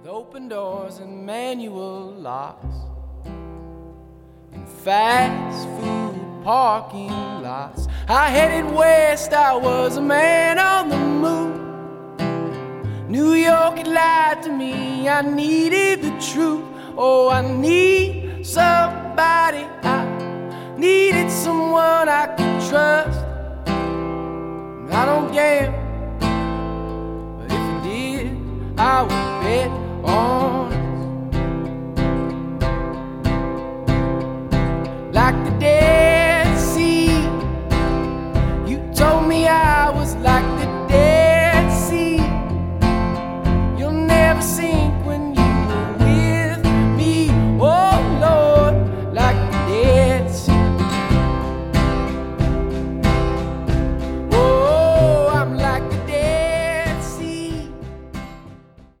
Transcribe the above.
open doors and manual locks, in fast food parking lots. I headed west, I was a man on the move. New York had lied to me, I needed the truth. Oh, I need somebody, I needed someone I could trust. I don't gamble, but if I did, I would bet